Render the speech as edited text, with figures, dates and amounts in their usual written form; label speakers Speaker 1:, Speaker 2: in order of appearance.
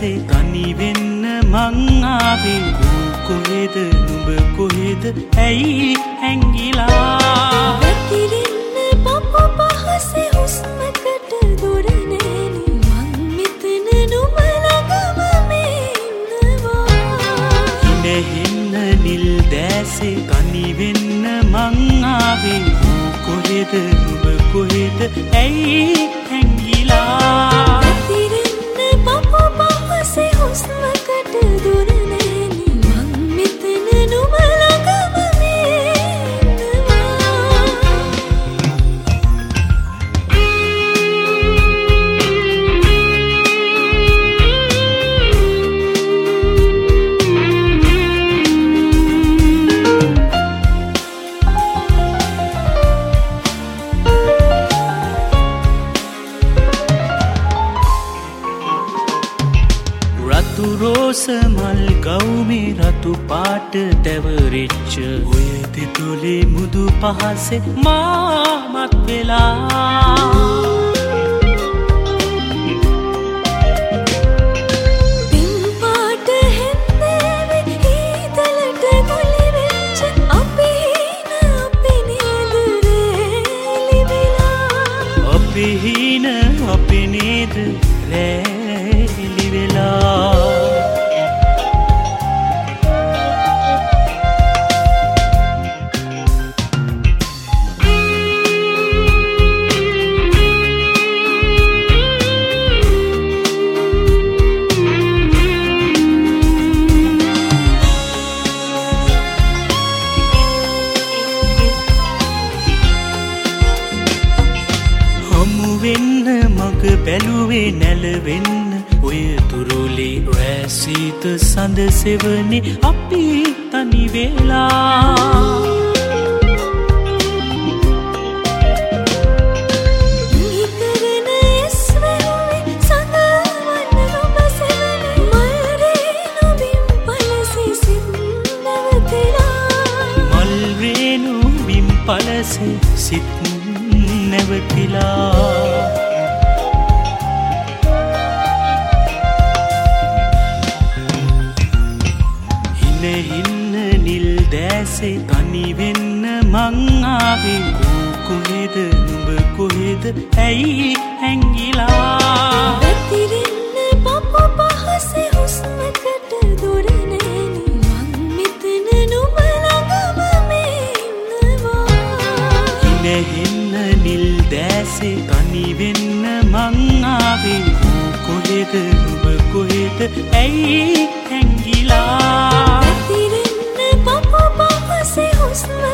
Speaker 1: දැසේ තනි වෙන්න මං ආවේ කොහෙද නුඹ කොහෙද ඇයි හැංගිලා
Speaker 2: වැතිරෙන්න පපු පහසේ හුස්මකට දුර නෑනේ මං මෙතන නුඹ ළඟම ඉන්නවා
Speaker 1: ඉනෙහින්න නිල් දැසේ තනි වෙන්න මං ආවේ කොහෙද නුඹ කොහෙද ඇයි හැංගිලා
Speaker 2: වැතිරෙන්න පපු පහසේ හුස්මකට දුර නෑනේ මං මෙතන නුඹ ළඟම
Speaker 1: රතු රෝස මල් ගවුමේ රතු පාට දැවරිච්ච ඔය තිතුලේ මුදු පහසේ මාමත් වෙලා
Speaker 2: පින්පාට හැන්දෑවේ හීතලට ගොලි වෙච්ච අපි නේද රැලි වෙලා
Speaker 1: අපි හීන අපි නේද රැලි වෙලා වෙන්න මග බැලුවේ නැලවෙන්න ඔය තුරුලේ රැසීත සඳ සෙවනේ අපි තනි වෙලා
Speaker 2: නිතරන ඉස්වැහුවේ සඳවන්න නුඹ සෙවනේ මල් රේණු බිම් පලසේ සිත් නැවතිලා
Speaker 1: මල් රේණු බිම් පලසේ සිත් නැවතිලා ඉන්න නිල් දැසේ තනි වෙන්න මං ආවේ කොහෙද නුඹ කොහෙද ඇයි හැංගිලා
Speaker 2: වැතිරෙන්න පපු පහසේ හුස්මකට දුර නෑනේ මං මෙතන නුඹ ළඟම ඉන්නවා
Speaker 1: ඉනෙහින්න නිල් දැසේ තනි වෙන්න මං ආවේ කොහෙද නුඹ කොහෙද ඇයි හැංගිලා
Speaker 2: වැතිරෙන්න පපු පහසේ හුස්ම